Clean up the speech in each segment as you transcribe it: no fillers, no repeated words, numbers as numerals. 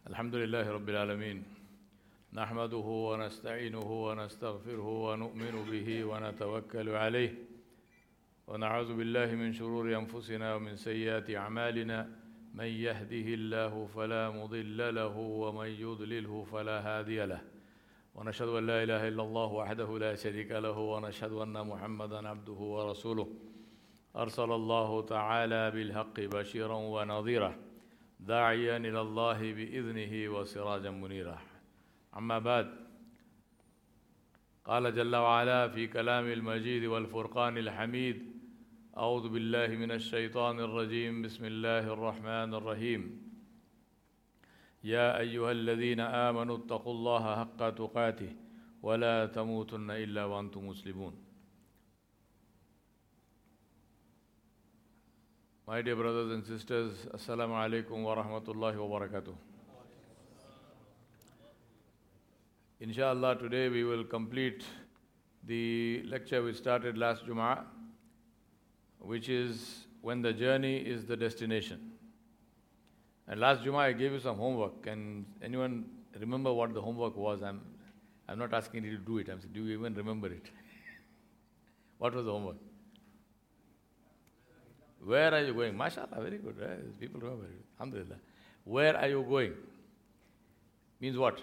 الحمد لله رب العالمين نحمده ونستعينه ونستغفره ونؤمن به ونتوكل عليه ونعوذ بالله من شرور أنفسنا ومن سيئات أعمالنا من يهده الله فلا مضل له ومن يضلله فلا هادي له ونشهد أن لا إله إلا الله وحده لا شريك له ونشهد أن محمدا عبده ورسوله أرسل الله تعالى بالحق بشيرا ونظيرا داعيا إلى الله بإذنه وسراجا منيرا أما بعد قال جل وعلا في كلام المجيد والفرقان الحميد أعوذ بالله من الشيطان الرجيم بسم الله الرحمن الرحيم يا أيها الذين آمنوا اتقوا الله حق تقاته ولا تموتن إلا وأنتم مسلمون. My dear brothers and sisters, Assalamu alaikum wa rahmatullahi wa barakatuh. Inshallah, today we will complete the lecture we started last Jum'ah, which is when the journey is the destination. And last Jum'ah I gave you some homework. Can anyone remember what the homework was? I'm not asking you to do it. I'm saying, do you even remember it? What was the homework? Where are you going? MashaAllah, very good. Right? People remember it. Alhamdulillah. Where are you going? Means what?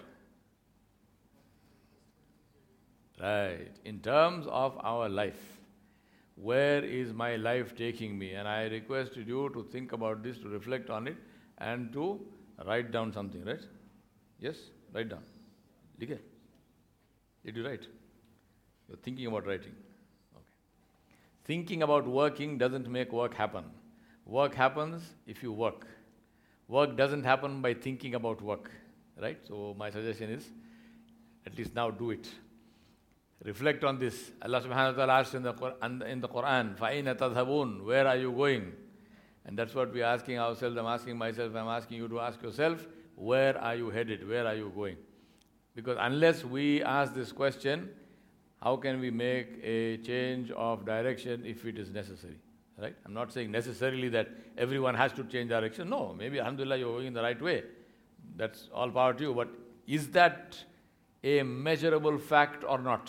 Right. In terms of our life, where is my life taking me? And I requested you to think about this, to reflect on it, and to write down something, right? Yes? Write down. Okay. Did you write? You're thinking about writing. Thinking about working doesn't make work happen. Work happens if you work. Work doesn't happen by thinking about work, right? So my suggestion is, at least now do it. Reflect on this. Allah subhanahu wa ta'ala asked in the Quran, فَأَيْنَ تَذْهَبُونَ? Where are you going? And that's what we're asking ourselves. I'm asking myself, I'm asking you to ask yourself, where are you headed? Where are you going? Because unless we ask this question, how can we make a change of direction if it is necessary? Right? I'm not saying necessarily that everyone has to change direction. No, maybe alhamdulillah you're going in the right way. That's all power to you. But is that a measurable fact or not?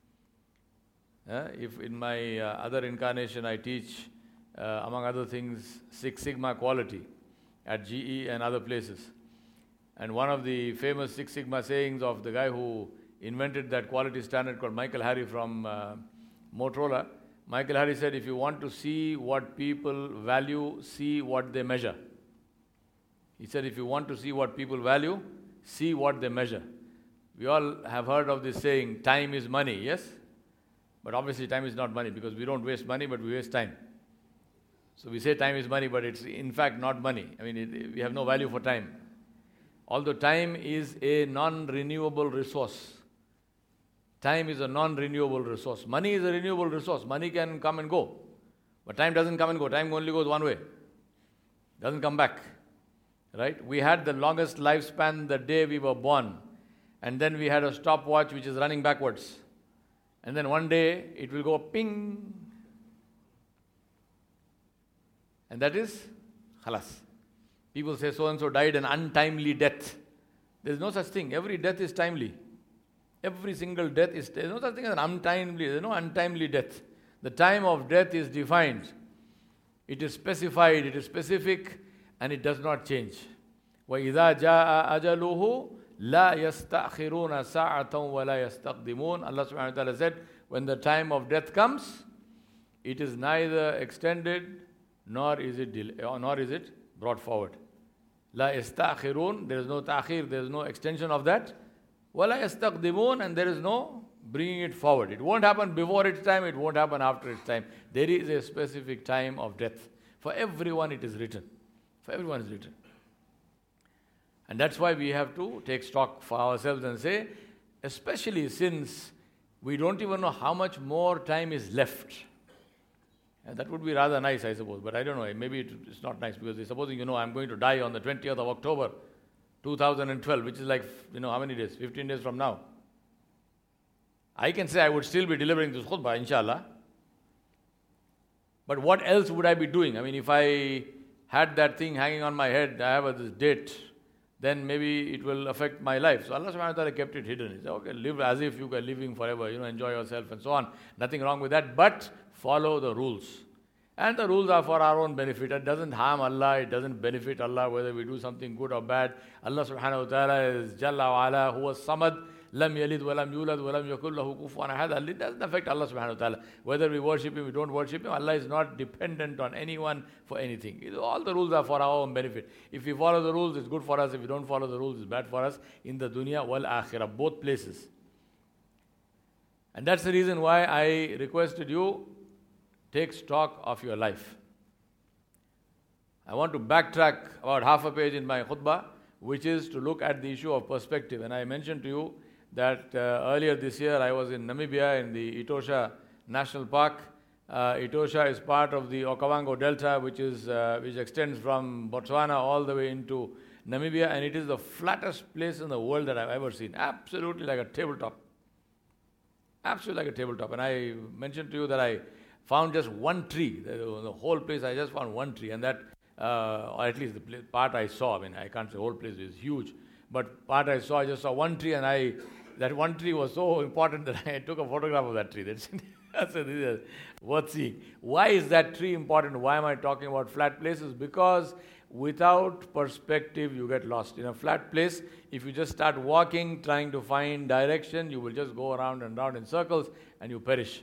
If in my other incarnation I teach, among other things, Six Sigma quality at GE and other places. And one of the famous Six Sigma sayings of the guy who invented that quality standard called Michael Harry from Motorola. Michael Harry said, if you want to see what people value, see what they measure. He said, if you want to see what people value, see what they measure. We all have heard of this saying, time is money, yes? But obviously time is not money because we don't waste money, but we waste time. So we say time is money, but it's in fact not money. I mean, we have no value for time. Although time is a non-renewable resource. Time is a non-renewable resource. Money is a renewable resource. Money can come and go. But time doesn't come and go. Time only goes one way. Doesn't come back. Right? We had the longest lifespan the day we were born. And then we had a stopwatch which is running backwards. And then one day it will go ping. And that is khalas. People say so-and-so died an untimely death. There is no such thing. Every death is timely. Every single death is, there is no such thing as an untimely, there is no untimely death. The time of death is defined. It is specified, it is specific, and it does not change. وَإِذَا جَاءَ أَجَلُهُ لَا يَسْتَأْخِرُونَ سَاعَةً وَلَا يَسْتَقْدِمُونَ. Allah subhanahu wa ta'ala said, when the time of death comes, it is neither extended, nor is it brought forward. لَا يَسْتَأْخِرُونَ. There is no ta'khir, there is no extension of that. وَلَا يَسْتَقْدِمُونَ. And there is no bringing it forward. It won't happen before its time, it won't happen after its time. There is a specific time of death. For everyone it is written. For everyone it is written. And that's why we have to take stock for ourselves and say, especially since we don't even know how much more time is left. And that would be rather nice, I suppose. But I don't know, maybe it's not nice because supposing, I'm going to die on the 20th of October, 2012, which is like, how many days? 15 days from now. I can say I would still be delivering this khutbah, inshallah. But what else would I be doing? I mean, if I had that thing hanging on my head, I have this date, then maybe it will affect my life. So Allah subhanahu wa ta'ala kept it hidden. He said, okay, live as if you are living forever, enjoy yourself and so on. Nothing wrong with that, but follow the rules. And the rules are for our own benefit. It doesn't harm Allah, it doesn't benefit Allah whether we do something good or bad. Allah subhanahu wa ta'ala is Jalla wa ala, who was Samad, Lam yalid wa lam yulad wa lam yakul lahu kufuwan ahad. It doesn't affect Allah subhanahu wa ta'ala. Whether we worship Him, we don't worship Him, Allah is not dependent on anyone for anything. All the rules are for our own benefit. If we follow the rules, it's good for us. If we don't follow the rules, it's bad for us in the dunya wal akhirah, both places. And that's the reason why I requested you, take stock of your life. I want to backtrack about half a page in my khutbah, which is to look at the issue of perspective. And I mentioned to you that earlier this year I was in Namibia in the Etosha National Park. Etosha is part of the Okavango Delta, which extends from Botswana all the way into Namibia, and it is the flattest place in the world that I've ever seen. Absolutely like a tabletop. Absolutely like a tabletop. And I mentioned to you that I found just one tree. The whole place I just found one tree, and that, or at least the part I saw, I can't say the whole place is huge, but part I just saw one tree, and that one tree was so important that I took a photograph of that tree. So this is worth seeing. Why is that tree important? Why am I talking about flat places? Because without perspective, you get lost. In a flat place, if you just start walking, trying to find direction, you will just go around and round in circles, and you perish.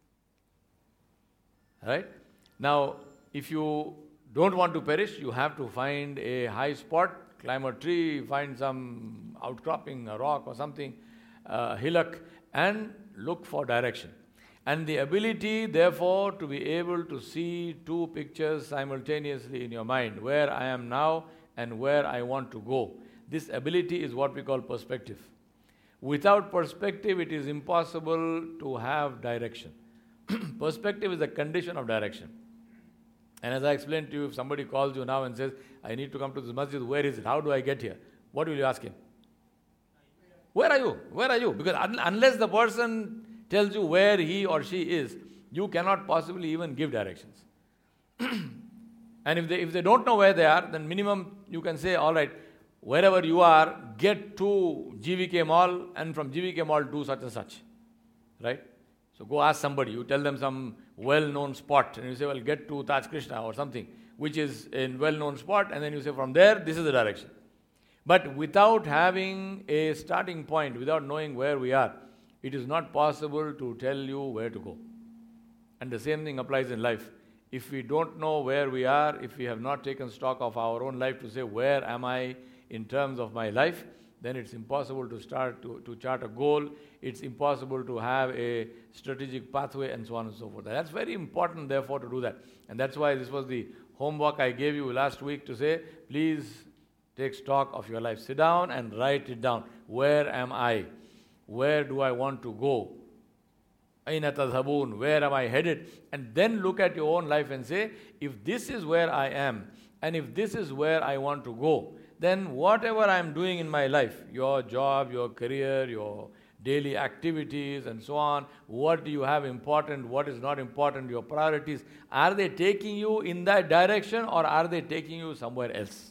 Right? Now, if you don't want to perish, you have to find a high spot, climb a tree, find some outcropping, a rock or something, a hillock, and look for direction. And the ability, therefore, to be able to see two pictures simultaneously in your mind, where I am now and where I want to go. This ability is what we call perspective. Without perspective, it is impossible to have direction. Perspective is a condition of direction. And as I explained to you, if somebody calls you now and says, I need to come to this masjid, where is it? How do I get here? What will you ask him? Where are you? Where are you? Because unless the person tells you where he or she is, you cannot possibly even give directions. And if they don't know where they are, then minimum you can say, all right, wherever you are, get to GVK Mall, and from GVK Mall do such and such. Right? So go ask somebody, you tell them some well-known spot, and you say, well, get to Taj Krishna or something, which is a well-known spot, and then you say, from there, this is the direction. But without having a starting point, without knowing where we are, it is not possible to tell you where to go. And the same thing applies in life. If we don't know where we are, if we have not taken stock of our own life to say, where am I in terms of my life, then it's impossible to start to chart a goal. It's impossible to have a strategic pathway, and so on and so forth. That's very important, therefore, to do that. And that's why this was the homework I gave you last week to say, please take stock of your life. Sit down and write it down. Where am I? Where do I want to go? Aina tadhabun? Where am I headed? And then look at your own life and say, if this is where I am, and if this is where I want to go, then whatever I am doing in my life, your job, your career, your daily activities and so on, what do you have important, what is not important, your priorities, are they taking you in that direction or are they taking you somewhere else?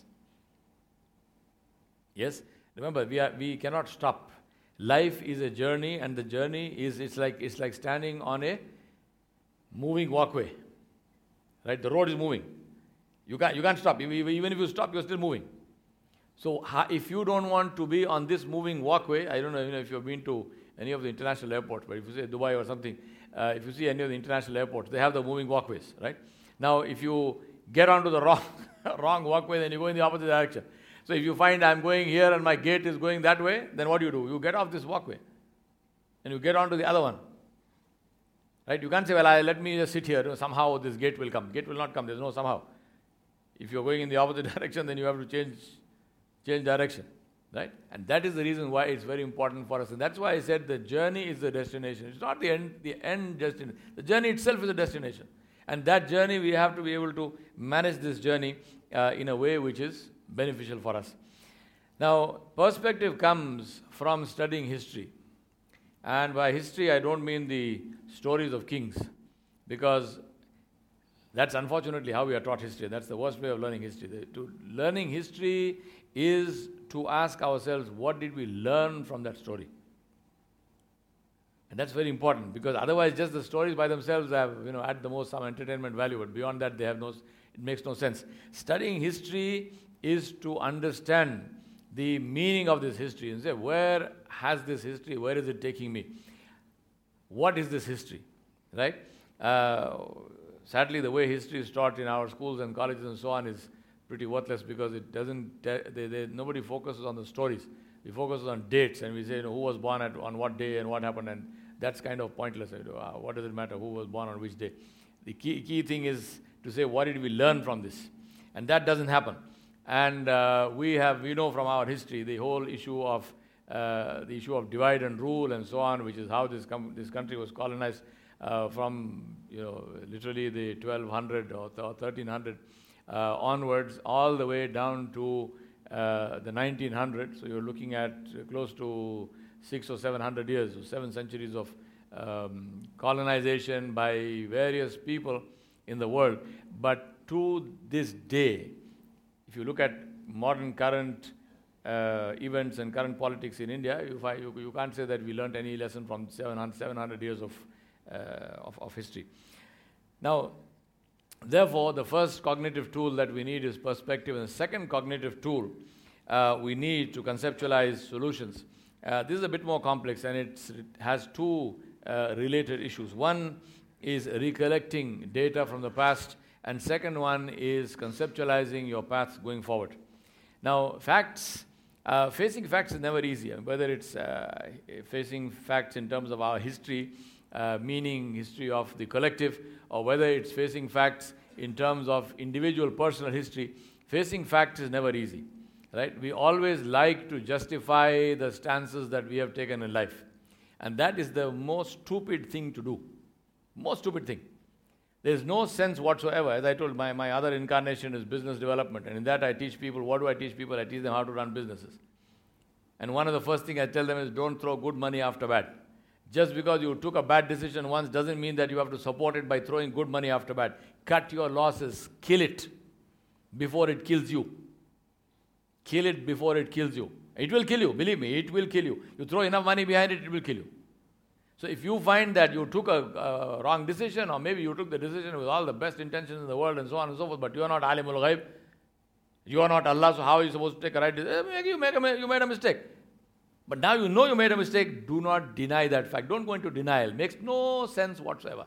Yes? Remember, we cannot stop. Life is a journey, and the journey it's like standing on a moving walkway. Right? The road is moving. You can't stop. Even if you stop, you're still moving. So if you don't want to be on this moving walkway, I don't know if you've been to any of the international airports, but if you say Dubai or something, if you see any of the international airports, they have the moving walkways, right? Now, if you get onto the wrong walkway, then you go in the opposite direction. So if you find I'm going here and my gate is going that way, then what do? You get off this walkway and you get onto the other one. Right? You can't say, well, let me just sit here. Somehow this gate will come. Gate will not come. There's no somehow. If you're going in the opposite direction, then you have to change direction, right? And that is the reason why it's very important for us. And that's why I said the journey is the destination. It's not the end destination. The journey itself is a destination. And that journey, we have to be able to manage this journey in a way which is beneficial for us. Now, perspective comes from studying history. And by history, I don't mean the stories of kings, because that's unfortunately how we are taught history. That's the worst way of learning history. Learning history is to ask ourselves, what did we learn from that story? And that's very important, because otherwise just the stories by themselves have, at the most some entertainment value, but beyond that it makes no sense. Studying history is to understand the meaning of this history and say, where has this history, where is it taking me? What is this history, right? Sadly, the way history is taught in our schools and colleges and so on is pretty worthless, because it doesn't, nobody focuses on the stories. We focus on dates, and we say, who was born on what day and what happened, and that's kind of pointless. What does it matter who was born on which day? The key thing is to say, what did we learn from this? And that doesn't happen. And we know from our history the whole issue of divide and rule and so on, which is how this country was colonized from literally the 1200 or 1300 onwards, all the way down to the 1900s. So you're looking at close to 600 or 700 years, so 7 centuries of colonization by various people in the world. But to this day, if you look at modern current events and current politics in India, you can't say that we learned any lesson from 700 years of history. Now, therefore, the first cognitive tool that we need is perspective, and the second cognitive tool we need to conceptualize solutions. This is a bit more complex, and it has two related issues. One is recollecting data from the past, and second one is conceptualizing your paths going forward. Now, facing facts is never easy, whether it's facing facts in terms of our history, meaning history of the collective, or whether it's facing facts in terms of individual personal history. Facing facts is never easy, right? We always like to justify the stances that we have taken in life. And that is the most stupid thing to do. Most stupid thing. There is no sense whatsoever. As I told, my other incarnation is business development. And in that I teach people, what do I teach people? I teach them how to run businesses. And one of the first things I tell them is, don't throw good money after bad. Just because you took a bad decision once doesn't mean that you have to support it by throwing good money after bad. Cut your losses. Kill it before it kills you. Kill it before it kills you. It will kill you. Believe me, it will kill you. You throw enough money behind it, it will kill you. So if you find that you took a wrong decision, or maybe you took the decision with all the best intentions in the world and so on and so forth, but you are not Alimul Ghaib, you are not Allah, so how are you supposed to take a right decision? You made a mistake. But now you know you made a mistake, do not deny that fact. Don't go into denial. Makes no sense whatsoever.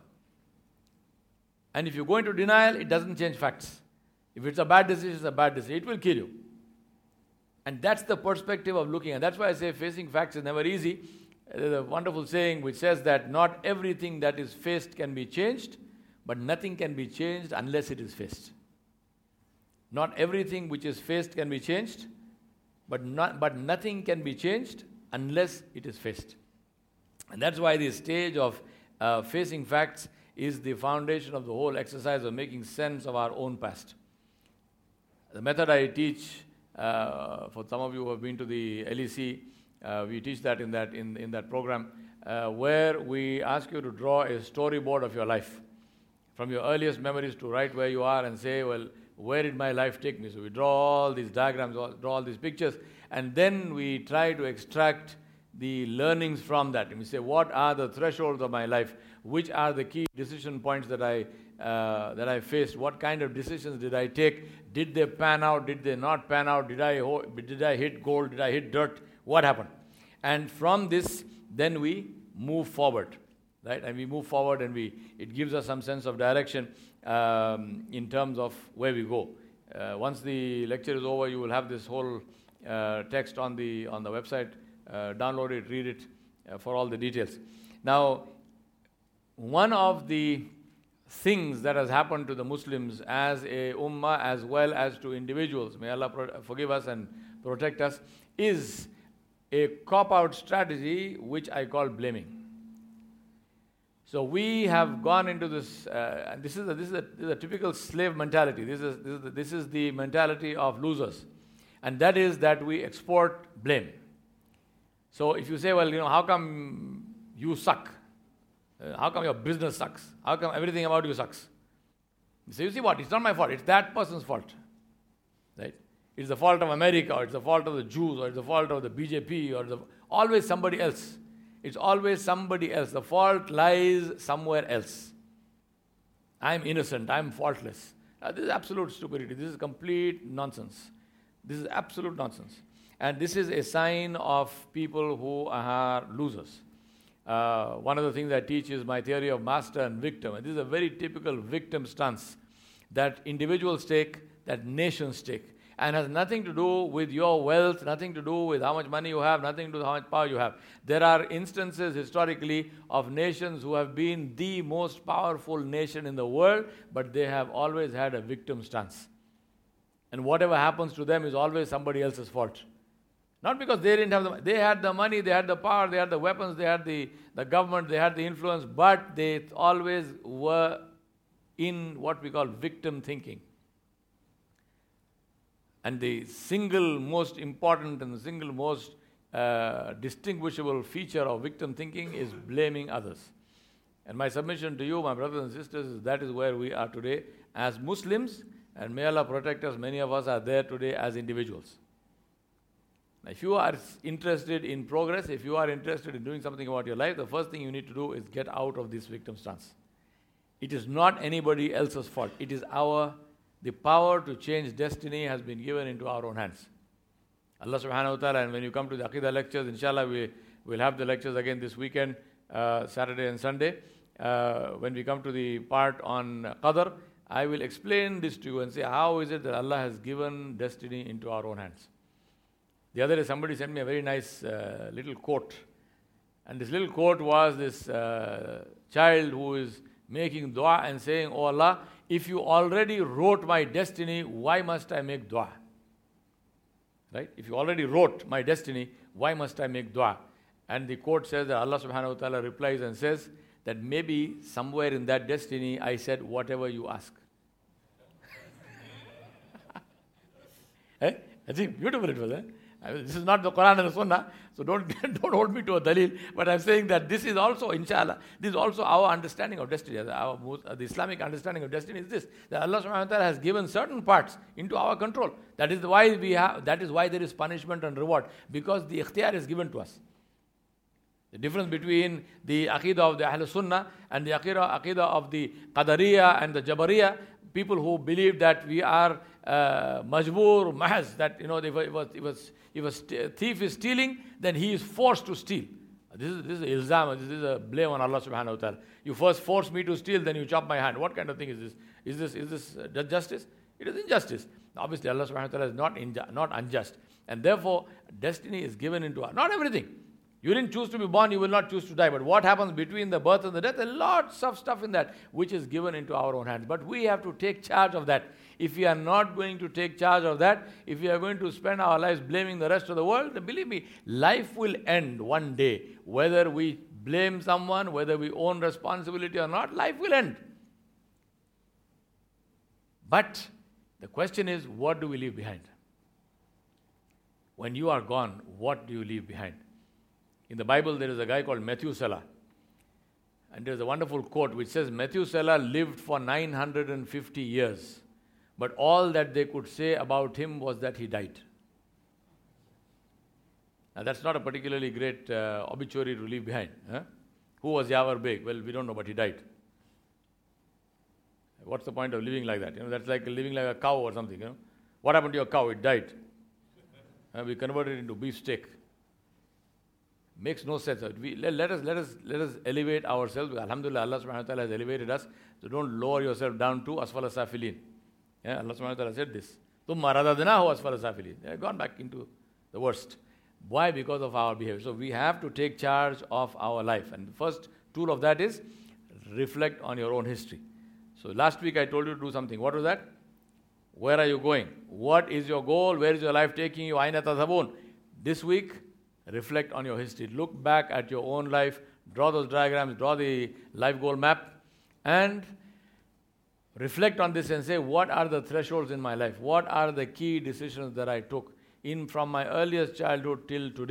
And if you go into denial, it doesn't change facts. If it's a bad decision, it's a bad decision. It will kill you. And that's the perspective of looking. And that's why I say facing facts is never easy. There's a wonderful saying which says that not everything that is faced can be changed, but nothing can be changed unless it is faced. Not everything which is faced can be changed, but nothing can be changed unless it is faced. And that's why the stage of facing facts is the foundation of the whole exercise of making sense of our own past. The method I teach, for some of you who have been to the LEC, we teach that in that program, where we ask you to draw a storyboard of your life. From your earliest memories to right where you are and say, well, where did my life take me? So we draw all these diagrams, draw all these pictures, and then we try to extract the learnings from that. And we say, what are the thresholds of my life? Which are the key decision points that I faced? What kind of decisions did I take? Did they pan out? Did they not pan out? Did I hit gold? Did I hit dirt? What happened? And from this, then we move forward, right? And we move forward, and it gives us some sense of direction in terms of where we go. Once the lecture is over, you will have this whole text on the website. Download it, read it for all the details. Now, one of the things that has happened to the Muslims as a ummah as well as to individuals, may Allah forgive us and protect us, is a cop-out strategy which I call blaming. So we have gone into this, and this is a typical slave mentality. This is the mentality of losers, and that is that we export blame. So if you say, well, how come you suck? How come your business sucks? How come everything about you sucks? So you see what? It's not my fault. It's that person's fault, right? It's the fault of America, or it's the fault of the Jews, or it's the fault of the BJP, or always somebody else. It's always somebody else. The fault lies somewhere else. I'm innocent, I'm faultless. This is absolute stupidity. This is complete nonsense. This is absolute nonsense. And this is a sign of people who are losers. One of the things I teach is my theory of master and victim. And this is a very typical victim stance that individuals take, that nations take. And has nothing to do with your wealth, nothing to do with how much money you have, nothing to do with how much power you have. There are instances historically of nations who have been the most powerful nation in the world, but they have always had a victim stance. And whatever happens to them is always somebody else's fault. Not because they didn't have the money. They had the money, they had the power, they had the weapons, they had the government, they had the influence, but they always were in what we call victim thinking. And the single most important and the single most distinguishable feature of victim thinking is blaming others. And my submission to you, my brothers and sisters, is that is where we are today as Muslims, and may Allah protect us. Many of us are there today as individuals. Now, if you are interested in progress, if you are interested in doing something about your life, the first thing you need to do is get out of this victim stance. It is not anybody else's fault. It is the power to change destiny has been given into our own hands. Allah subhanahu wa ta'ala, and when you come to the Aqidah lectures, inshallah, we'll have the lectures again this weekend, Saturday and Sunday. When we come to the part on Qadr, I will explain this to you and say, how is it that Allah has given destiny into our own hands? The other day, somebody sent me a very nice little quote. And this little quote was this child who is making dua and saying, "Oh Allah, if you already wrote my destiny, why must I make dua?" Right? If you already wrote my destiny, why must I make dua? And the quote says that Allah subhanahu wa ta'ala replies and says that maybe somewhere in that destiny I said, whatever you ask. I think beautiful it was. This is not the Quran and the Sunnah, so don't hold me to a dalil. But I'm saying that this is also, inshallah, this is also our understanding of destiny. The Islamic understanding of destiny is this: that Allah subhanahu wa ta'ala has given certain parts into our control. That is why there is punishment and reward, because the ikhtiyar is given to us. The difference between the aqidah of the Ahl Sunnah and the aqidah of the Qadariya and the Jabariya, people who believe that we are majboor, mahaz, that if a thief is stealing, then he is forced to steal. This is ilzam, this is a blame on Allah subhanahu wa ta'ala. You first force me to steal, then you chop my hand. What kind of thing is this? Is this justice? It is injustice. Obviously, Allah subhanahu wa ta'ala is not unjust. And therefore, destiny is given into us. Not everything. You didn't choose to be born, you will not choose to die. But what happens between the birth and the death? There are lots of stuff in that which is given into our own hands. But we have to take charge of that. If we are not going to take charge of that, if we are going to spend our lives blaming the rest of the world, then believe me, life will end one day. Whether we blame someone, whether we own responsibility or not, life will end. But the question is, what do we leave behind? When you are gone, what do you leave behind? In the Bible, there is a guy called Methuselah. And there is a wonderful quote which says, Methuselah lived for 950 years. But all that they could say about him was that he died. Now that's not a particularly great obituary to leave behind. Huh? Who was Yawar Beg? Well, we don't know, but he died. What's the point of living like that? That's like living like a cow or something. What happened to your cow? It died. We converted it into beef steak. Makes no sense. Let us elevate ourselves. Alhamdulillah, Allah subhanahu wa ta'ala has elevated us. So don't lower yourself down to asfala safilin. Allah subhanahu wa ta'ala said this. Thumma radadnahu asfala safilin. They have gone back into the worst. Why? Because of our behavior. So we have to take charge of our life. And the first tool of that is reflect on your own history. So last week I told you to do something. What was that? Where are you going? What is your goal? Where is your life taking you? Aina tadhabun. This week, reflect on your history. Look back at your own life. Draw those diagrams. Draw the life goal map. And reflect on this and say, what are the thresholds in my life? What are the key decisions that I took from my earliest childhood till today?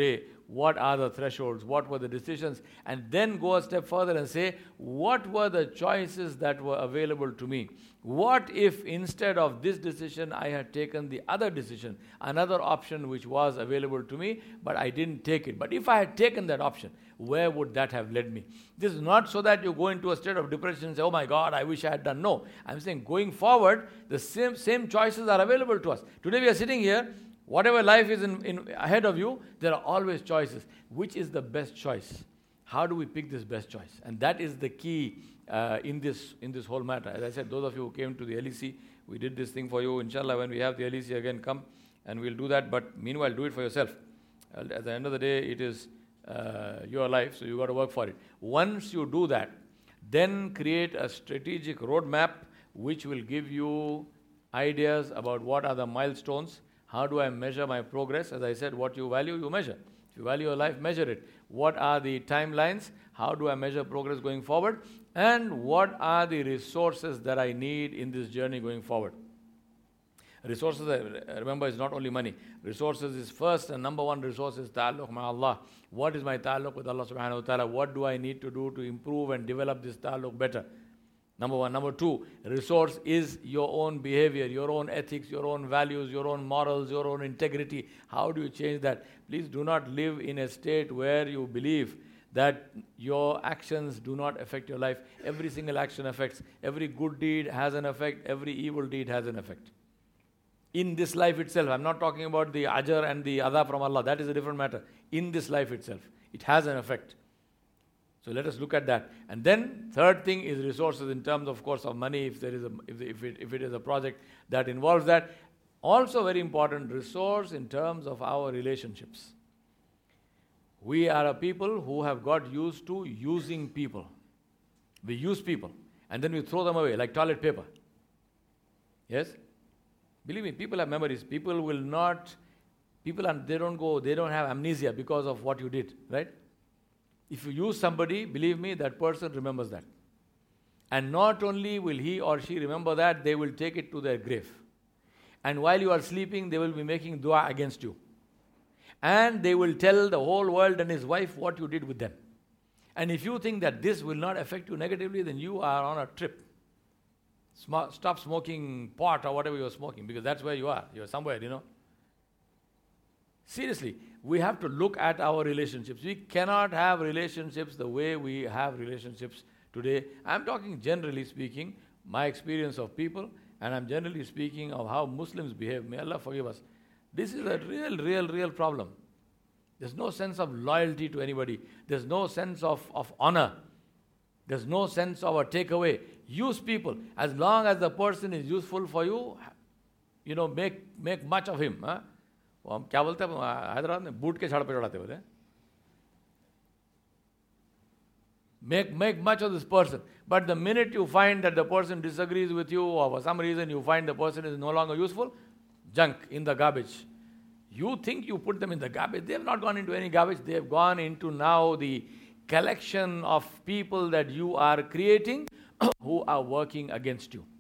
what are the thresholds, what were the decisions, and then go a step further and say, what were the choices that were available to me? What if instead of this decision I had taken the other decision, another option which was available to me, but I didn't take it? But if I had taken that option, where would that have led me? This is not so that you go into a state of depression and say, oh my God, I wish I had done. No, I'm saying going forward, the same choices are available to us. Today we are sitting here, whatever life is in ahead of you, there are always choices. Which is the best choice? How do we pick this best choice? And that is the key in this whole matter. As I said, those of you who came to the LEC, we did this thing for you. Inshallah, when we have the LEC again, come and we'll do that. But meanwhile, do it for yourself. At the end of the day, it is your life, so you got to work for it. Once you do that, then create a strategic roadmap which will give you ideas about what are the milestones. How do I measure my progress? As I said, what you value, you measure. If you value your life, measure it. What are the timelines? How do I measure progress going forward? And what are the resources that I need in this journey going forward? Resources, remember, is not only money. Resources is first, and number one resource is ta'alluq ma Allah. What is my ta'alluq with Allah subhanahu wa ta'ala? What do I need to do to improve and develop this ta'alluq better? Number one. Number two, resource is your own behavior, your own ethics, your own values, your own morals, your own integrity. How do you change that? Please do not live in a state where you believe that your actions do not affect your life. Every single action affects. Every good deed has an effect. Every evil deed has an effect. In this life itself, I'm not talking about the ajr and the adha from Allah. That is a different matter. In this life itself, it has an effect. So let us look at that. And then third thing is resources in terms, of course, of money. If there is if it is a project that involves that, also very important, resource in terms of our relationships. We are a people who have got used to using people. We use people and then we throw them away like toilet paper. Yes? Believe me, people have memories. They don't have amnesia because of what you did, right? If you use somebody, believe me, that person remembers that. And not only will he or she remember that, they will take it to their grave. And while you are sleeping, they will be making dua against you. And they will tell the whole world and his wife what you did with them. And if you think that this will not affect you negatively, then you are on a trip. Stop smoking pot or whatever you're smoking, because that's where you are. You're somewhere, Seriously, we have to look at our relationships. We cannot have relationships the way we have relationships today. I'm talking generally speaking, my experience of people, and I'm generally speaking of how Muslims behave. May Allah forgive us. This is a real problem. There's no sense of loyalty to anybody. There's no sense of honor. There's no sense of a takeaway. Use people. As long as the person is useful for you, make much of him. वो हम क्या बोलते हैं हैदराबाद में boot के झाड़ पे चढ़ाते होते हैं. Make much of this person. But the minute you find that the person disagrees with you, or for some reason you find the person is no longer useful, junk in the garbage. You think you put them in the garbage. They have not gone into any garbage. They have gone into now the collection of people that you are creating who are working against you.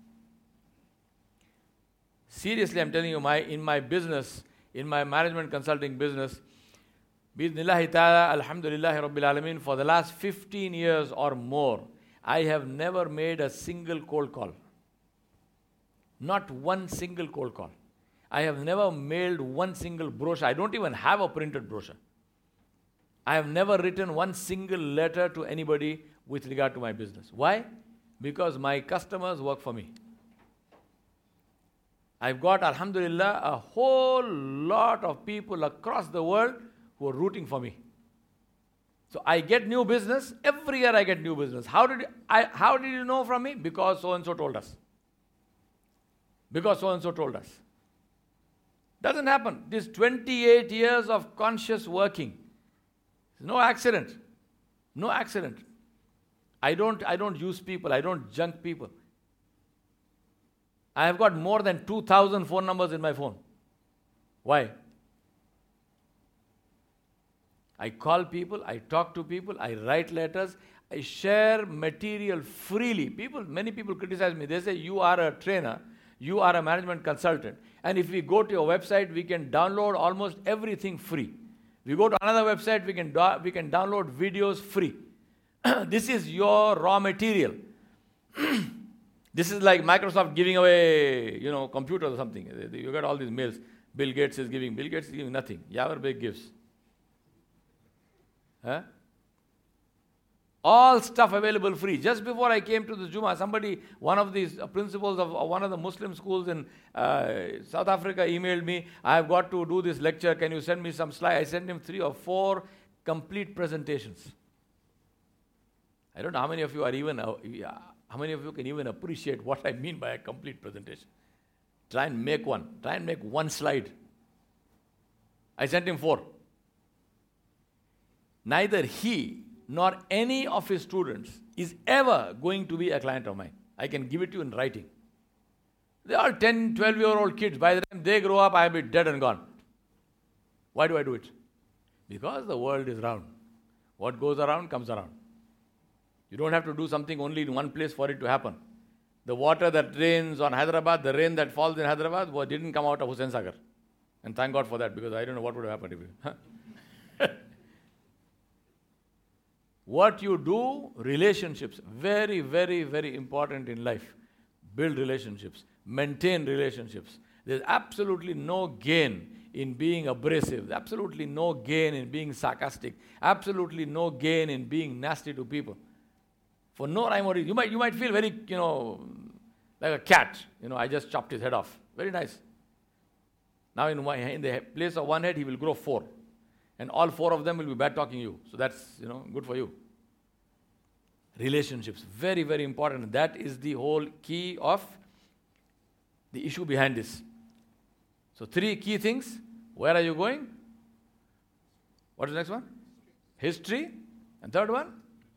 Seriously, I'm telling you, in my business, in my management consulting business, Bismillahi ta'ala, alhamdulillahi rabbil alameen, for the last 15 years or more, I have never made a single cold call. Not one single cold call. I have never mailed one single brochure. I don't even have a printed brochure. I have never written one single letter to anybody with regard to my business. Why? Because my customers work for me. I've got, alhamdulillah, a whole lot of people across the world who are rooting for me. So I get new business. Every year I get new business. How did you know from me? Because so-and-so told us. Because so-and-so told us. Doesn't happen. This 28 years of conscious working. No accident. No accident. I don't use people. I don't junk people. I have got more than 2,000 phone numbers in my phone. Why? I call people, I talk to people, I write letters, I share material freely. Many people criticize me. They say, you are a trainer, you are a management consultant, and if we go to your website, we can download almost everything free. We go to another website, we can download videos free. This is your raw material. This is like Microsoft giving away, computers or something. You got all these mails. Bill Gates is giving nothing. Yavar gives. Huh? All stuff available free. Just before I came to the Jummah, one of these principals of one of the Muslim schools in South Africa emailed me, I have got to do this lecture, can you send me some slides? I sent him 3 or 4 complete presentations. I don't know how many of you can even appreciate what I mean by a complete presentation. Try and make one. Try and make one slide. I sent him 4. Neither he nor any of his students is ever going to be a client of mine. I can give it to you in writing. They are 10, 12-year-old kids. By the time they grow up, I will be dead and gone. Why do I do it? Because the world is round. What goes around comes around. You don't have to do something only in one place for it to happen. The water that rains on Hyderabad, the rain that falls in Hyderabad, didn't come out of Hussain Sagar. And thank God for that, because I don't know what would have happened if it. What you do, relationships, very, very, very important in life. Build relationships, maintain relationships. There's absolutely no gain in being abrasive, absolutely no gain in being sarcastic, absolutely no gain in being nasty to people. For no rhyme or reason. You might feel very, like a cat. I just chopped his head off. Very nice. Now in the place of one head, he will grow 4. And all 4 of them will be bad talking you. So that's, good for you. Relationships, very, very important. That is the whole key of the issue behind this. So 3 key things. Where are you going? What is the next one? History. And third one?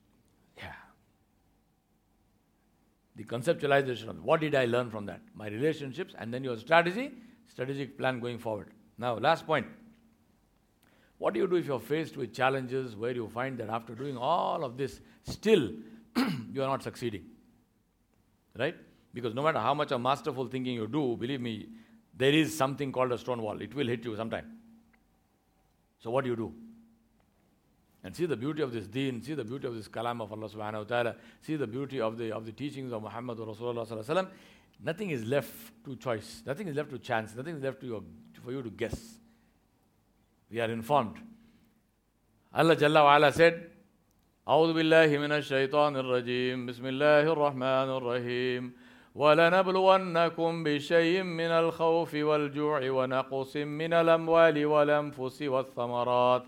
The conceptualization of what did I learn from that? My relationships, and then your strategic plan going forward. Now, last point. What do you do if you're faced with challenges where you find that after doing all of this, still you are not succeeding? Right? Because no matter how much of masterful thinking you do, believe me, there is something called a stone wall. It will hit you sometime. So what do you do? And see the beauty of this deen, see the beauty of this kalam of Allah subhanahu wa ta'ala, see the beauty of the teachings of Muhammad Rasulullah sallallahu alaihi wasallam. Nothing is left to choice, nothing is left to chance, nothing is left for you to guess. We are informed. Allah Jalla wa Ala said, أعوذ بالله من الشيطان الرجيم بسم الله الرحمن الرحيم وَلَنَبْلُوَنَّكُمْ بِشَيْءٍ مِّنَ الْخَوْفِ وَالْجُوعِ وَنَقْصٍ مِّنَ الْأَمْوَالِ وَالْأَنفُسِ وَالثَّمَرَاتِ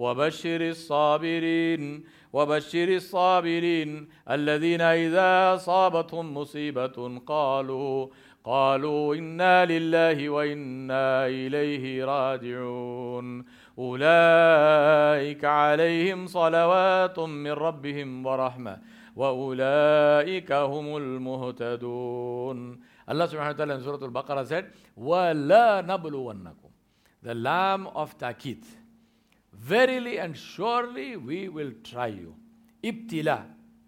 وبشر الصابرين الذين إذا أصابتهم مصيبة قالوا إنا لله وإنا إليه راجعون أولئك عليهم صلوات من ربهم ورحمة وأولئك هم المهتدون. Allah subhanahu wa ta'ala in Surah Al-Baqarah said, وَلَا نَبْلُوَنَّكُمْ. The Lam of Ta'kid. Verily and surely we will try you. Ibtila.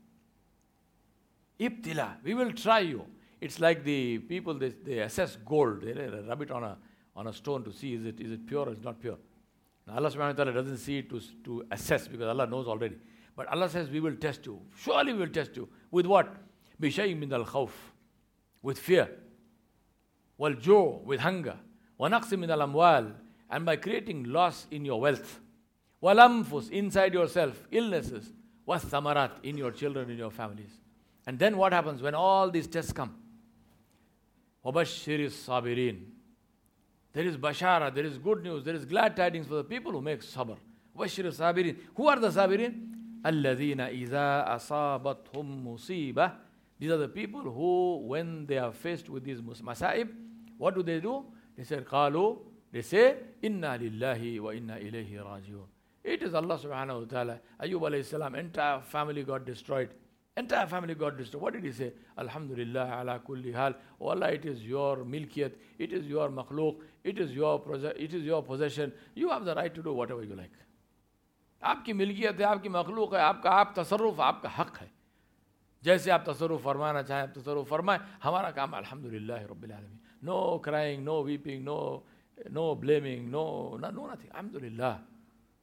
We will try you. It's like the people, they assess gold. They rub it on a stone to see is it pure or is not pure. Now Allah subhanahu wa ta'ala doesn't see it to assess, because Allah knows already. But Allah says we will test you. Surely we will test you. With what? بِشَيْءٍ مِّنَ الْخَوْفِ. With fear. وَالْجُوعِ. With hunger. وَنَقْصٍ مِّنَ الْأَمْوَالِ. And by creating loss in your wealth. وَالْأَنفُسِ. Inside yourself. Illnesses. وَالثَّمَرَاتِ. In your children, in your families. And then what happens when all these tests come? وَبَشِّرِ الصَّابِرِينَ. There is bashara, there is good news, there is glad tidings for the people who make sabr. وَبَشِّرِ الصَّابِرِينَ. Who are the sabirin? الَّذِينَ إِذَا أَصَابَتْهُمْ مُصِيبَةٌ. These are the people who, when they are faced with these masaib, what do? They say, قَالُوا. They say, إِنَّا لِلَّهِ وَإِنَّا إِلَيْهِ رَاجِعُونَ. It is Allah subhanahu wa ta'ala. Ayyub alayhi salam, entire family got destroyed. What did he say? Alhamdulillah ala kulli hal. Oh Allah, it is your milkiyat, it is your makhluk, it is your possession. You have the right to do whatever you like. आपकी मिल्कियत है, आपकी मखलूक है, आपका आप तसर्रुफ, आपका हक है. जैसे आप तसर्रुफ फरमाना चाहें आप तसर्रुफ फरमाएं. हमारा काम अल्हम्दुलिल्लाह रब्बिल आलमीन. No crying, no weeping, no blaming, no nothing. Alhamdulillah.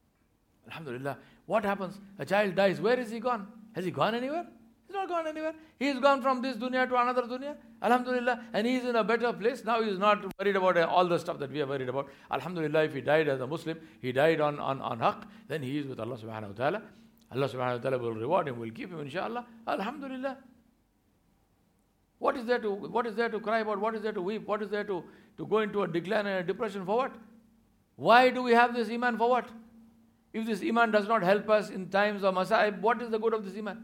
Alhamdulillah. What happens? A child dies. Where is he gone? Has he gone anywhere? He's not gone anywhere. He's gone from this dunya to another dunya. Alhamdulillah. And he's in a better place. Now he's not worried about all the stuff that we are worried about. Alhamdulillah, if he died as a Muslim, he died on haqq, then he is with Allah subhanahu wa ta'ala. Allah subhanahu wa ta'ala will reward him, will keep him, inshallah. Alhamdulillah. What is there to cry about? What is there to weep? What is there to go into a decline and a depression for what? Why do we have this iman for what? If this iman does not help us in times of masa'ib, what is the good of this iman?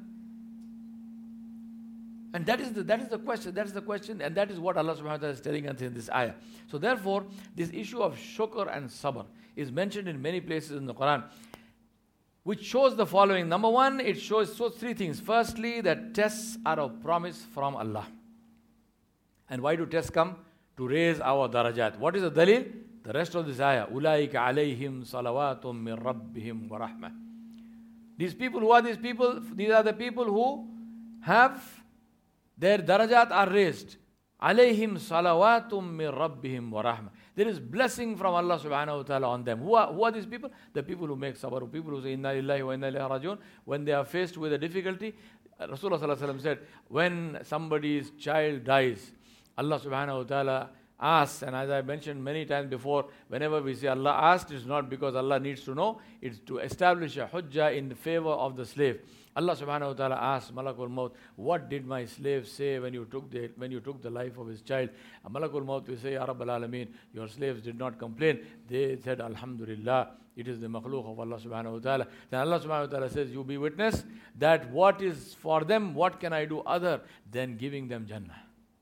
And that is the question, and that is what Allah subhanahu wa ta'ala is telling us in this ayah. So therefore, this issue of shukr and sabr is mentioned in many places in the Quran, which shows the following. Number one, it shows three things. Firstly, that tests are a promise from Allah. And why do tests come? To raise our darajat. What is the dalil? The rest of this ayah. أُولَٰئِكَ عَلَيْهِمْ صَلَوَاتٌ مِّن رَبِّهِمْ وَرَحْمَةٌ. These people, who are these people? These are the people who have their darajat are raised. عَلَيْهِمْ صَلَوَاتٌ مِّن رَبِّهِمْ وَرَحْمَةٌ. There is blessing from Allah subhanahu wa ta'ala on them. Who are these people? The people who make sabr, people who say, Inna lillahi wa inna ilayhi rajiun. When they are faced with a difficulty, Rasulullah sallallahu alaihi wasallam said, when somebody's child dies, Allah subhanahu wa ta'ala asks, and as I mentioned many times before, whenever we say Allah asked, it's not because Allah needs to know, it's to establish a hujjah in favor of the slave. Allah subhanahu wa ta'ala asked Malakul Maut, what did my slave say when you took the life of his child? And Malakul Maut will say, Ya Rabbal Alameen, your slaves did not complain. They said, Alhamdulillah, it is the makhluk of Allah subhanahu wa ta'ala. Then Allah subhanahu wa ta'ala says, you be witness that what is for them, what can I do other than giving them Jannah?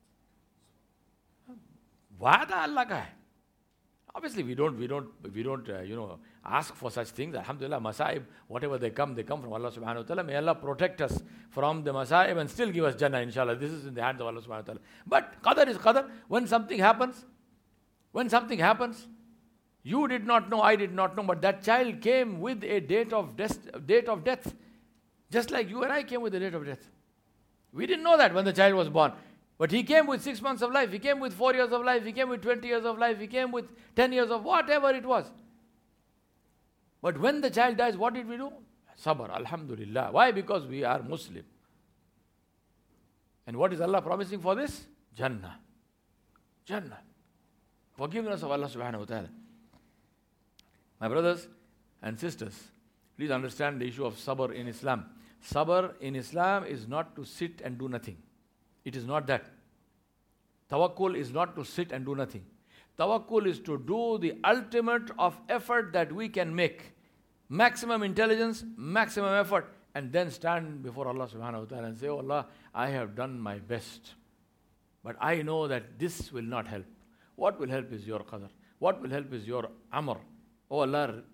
Wa'ada Allah ka hai. Obviously, we don't ask for such things. Alhamdulillah, masa'ib, whatever they come from Allah subhanahu wa ta'ala. May Allah protect us from the masa'ib and still give us Jannah, inshallah. This is in the hands of Allah subhanahu wa ta'ala. But qadar is qadar. When something happens, you did not know, I did not know, but that child came with a date of death. Just like you and I came with a date of death. We didn't know that when the child was born. But he came with 6 months of life, he came with 4 years of life, he came with 20 years of life, he came with 10 years of whatever it was. But when the child dies, what did we do? Sabr, alhamdulillah. Why? Because we are Muslim. And what is Allah promising for this? Jannah. Jannah. Forgiveness of Allah subhanahu wa ta'ala. My brothers and sisters, please understand the issue of sabr in Islam. Sabr in Islam is not to sit and do nothing. It is not that. Tawakkul is not to sit and do nothing. Tawakkul is to do the ultimate of effort that we can make. Maximum intelligence, maximum effort, and then stand before Allah subhanahu wa ta'ala and say, oh Allah, I have done my best. But I know that this will not help. What will help is your qadar. What will help is your amr. Oh Allah,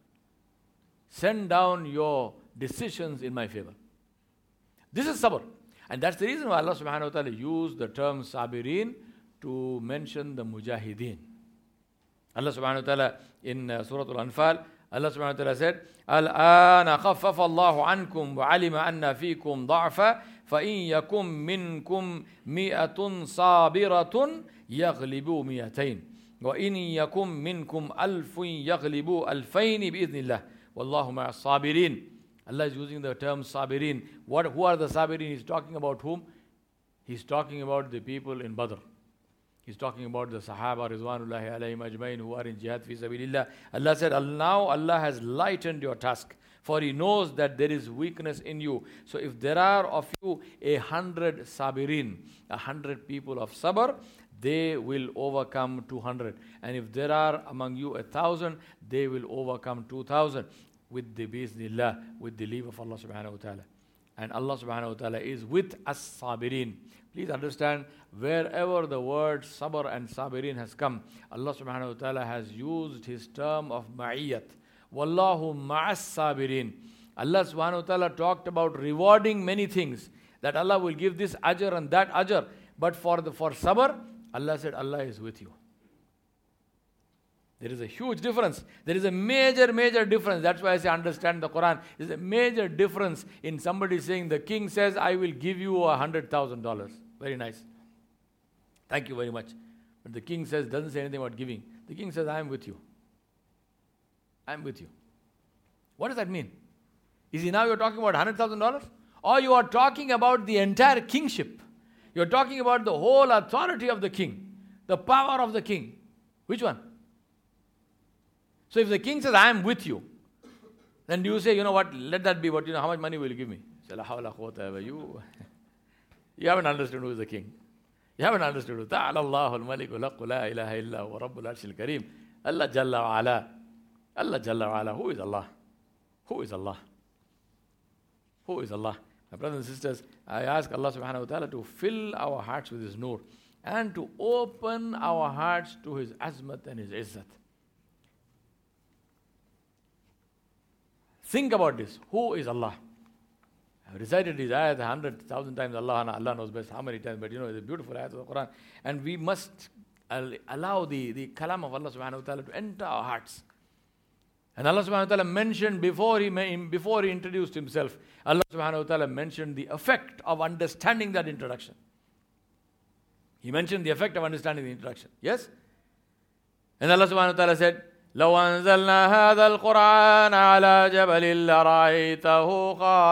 send down your decisions in my favor. This is sabr. And that's the reason why Allah subhanahu wa ta'ala used the term sabirin to mention the mujahideen. Allah subhanahu wa ta'ala in Surah Al-Anfal, Allah subhanahu wa ta'ala said, Al-ana khaffafa Allahu ankum wa alima anna fikum da'fa fa in yakum minkum mi'atun sabiratun yaghlibu mi'atayn wa in yakum minkum alfun yaghlibu alfayn bi'idhnillah wallahu ma'as sabirin. Allah is using the term sabirin. Who are the sabirin? He's talking about whom? He's talking about the people in Badr. He's talking about the Sahaba Ridwanullahi alayhim ajmain who are in jihad fi sabilillah. Allah said, now Allah has lightened your task, for He knows that there is weakness in you. So if there are of you 100 sabirin, 100 people of sabr, they will overcome 200. And if there are among you 1,000, they will overcome 2,000. With the biznillah, with the leave of Allah subhanahu wa ta'ala. And Allah subhanahu wa ta'ala is with as-sabirin. Please understand, wherever the word sabr and sabirin has come, Allah subhanahu wa ta'ala has used His term of ma'iyyat. Wallahu ma'as sabirin. Allah subhanahu wa ta'ala talked about rewarding many things, that Allah will give this ajr and that ajr. But for sabr, Allah said, Allah is with you. There is a huge difference. There is a major difference. That's why I say understand the Quran. There is a major difference in somebody saying, the king says, I will give you $100,000. Very nice. Thank you very much. But the king doesn't say anything about giving. The king says, I am with you. I am with you. What does that mean? Is he now you're talking about $100,000? Or you are talking about the entire kingship? You're talking about the whole authority of the king, the power of the king. Which one? So if the king says, I am with you, then do you say, you know what, let that be, how much money will you give me? Say, La hawla quwwata illa billah. You haven't understood who is the king. You haven't understood who. Ta'ala Allahul Maliku laqu la ilaha illa wa rabbul arshil kareem. Allah Jalla wa ala. Allah Jalla wa ala. Who is Allah? Who is Allah? Who is Allah? My brothers and sisters, I ask Allah subhanahu wa ta'ala to fill our hearts with His nur and to open our hearts to His azmat and His izzat. Think about this. Who is Allah? I've recited these ayat 100,000 times. Allah knows best how many times, but it's a beautiful ayat of the Quran. And we must allow the kalam of Allah subhanahu wa ta'ala to enter our hearts. And Allah subhanahu wa ta'ala mentioned before he introduced Himself, Allah subhanahu wa ta'ala mentioned the effect of understanding that introduction. He mentioned the effect of understanding the introduction. Yes? And Allah subhanahu wa ta'ala said, لو أنزلنا هذا القرآن على جبل لرأيته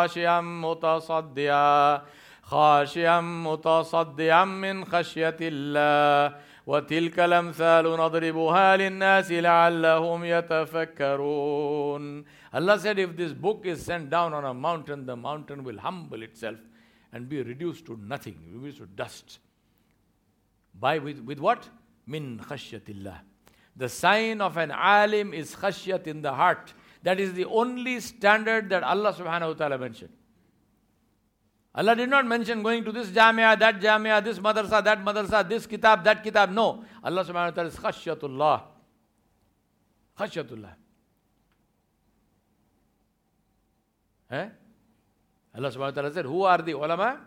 خاشعا متصدعا من خشية الله وتلك الأمثال نضربها للناس لعلهم يتفكرون. Allah said, if this book is sent down on a mountain, the mountain will humble itself and be reduced to nothing, reduced to dust. With what? Min khashyatillah. The sign of an alim is khashyat in the heart. That is the only standard that Allah subhanahu wa ta'ala mentioned. Allah did not mention going to this jamia, this madrasa, that madrasa, this kitab, that kitab. No. Allah subhanahu wa ta'ala is khashyatullah. Khashyatullah. Allah subhanahu wa ta'ala said, who are the ulama?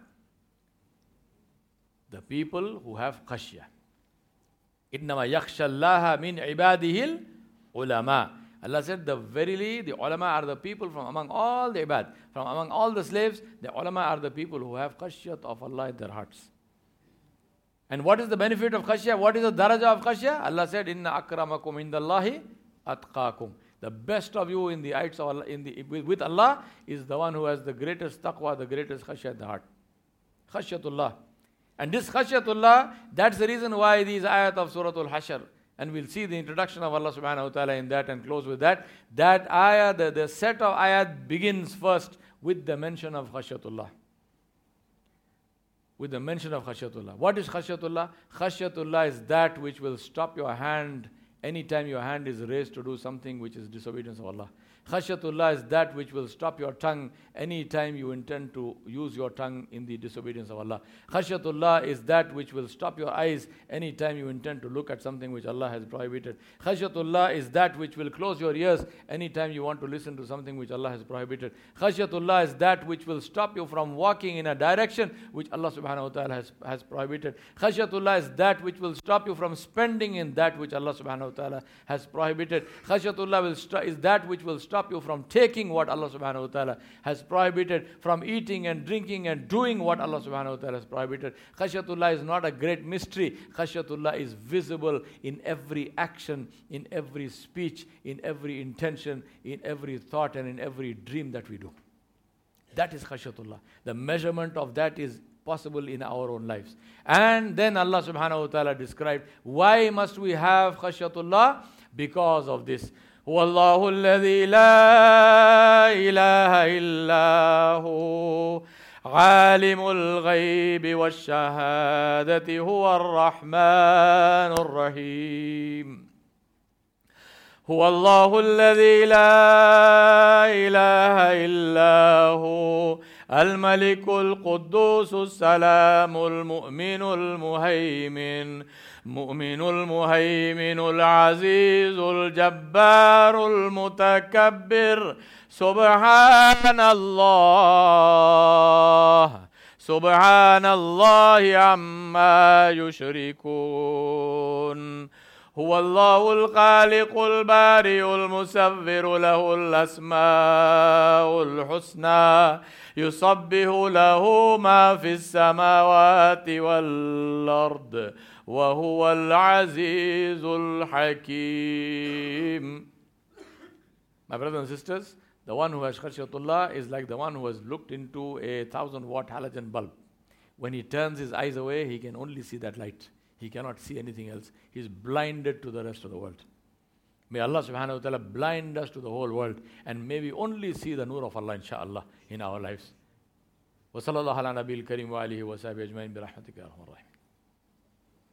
The people who have khashya. إِنَّمَا يَخْشَى اللَّهَ مِنْ عِبَادِهِ الْعُلَمَاءِ. Allah said, verily the ulama are the people from among all the ibad, from among all the slaves, the ulama are the people who have khashyat of Allah in their hearts. And what is the benefit of khashya? What is the daraja of khashya? Allah said, إِنَّ أَكْرَمَكُمْ عِنْدَ اللَّهِ أَتْقَاكُمْ. The best of you in the eyes of Allah, with Allah, is the one who has the greatest taqwa, the greatest khashya in the heart. Khashyatullah. And this khashyatullah, that's the reason why these ayat of Surah Al-Hashr, and we'll see the introduction of Allah subhanahu wa ta'ala in that and close with that. That ayah, the set of ayat begins first with the mention of khashyatullah. With the mention of khashyatullah. What is khashyatullah? Khashyatullah is that which will stop your hand anytime your hand is raised to do something which is disobedience of Allah. Khashyatullah is that which will stop your tongue any time you intend to use your tongue in the disobedience of Allah. Khashyatullah is that which will stop your eyes any time you intend to look at something which Allah has prohibited. Khashyatullah is that which will close your ears any time you want to listen to something which Allah has prohibited. Khashyatullah is that which will stop you from walking in a direction which Allah subhanahu wa ta'ala has prohibited. Khashyatullah is that which will stop you from spending in that which Allah subhanahu wa ta'ala has prohibited. Khashyatullah is that which will stop you from taking what Allah subhanahu wa ta'ala has prohibited, from eating and drinking and doing what Allah subhanahu wa ta'ala has prohibited. Khashyatullah is not a great mystery. Khashyatullah is visible in every action, in every speech, in every intention, in every thought and in every dream that we do. That is khashyatullah. The measurement of that is possible in our own lives. And then Allah subhanahu wa ta'ala described, why must we have khashyatullah? Because of this. هو الله الذي لا إله إلا هو عالم الغيب والشهادة هو الرحمن الرحيم. هو الله الذي لا إله إلا هو الملك القدوس السلام المؤمن المهيمن العزيز الجبار المتكبر سبحان الله عما يشركون. هو الله الخالق البارئ المصور له الأسماء الحسنى يسبح له ما في السماوات والأرض وهو العزيز الحكيم. My brothers and sisters, The one who has khashiyatullah is like the one who has looked into a 1,000-watt halogen bulb. When he turns his eyes away, he can only see that light. He cannot see anything else. He is blinded to the rest of the world. May Allah subhanahu wa ta'ala blind us to the whole world, and may we only see the nur of Allah insha'Allah in our lives. Wa sallallahu ala nabiyil kareem wa alihi wa sahbihi ajma'in bi rahmatika ya arhamar rahimin.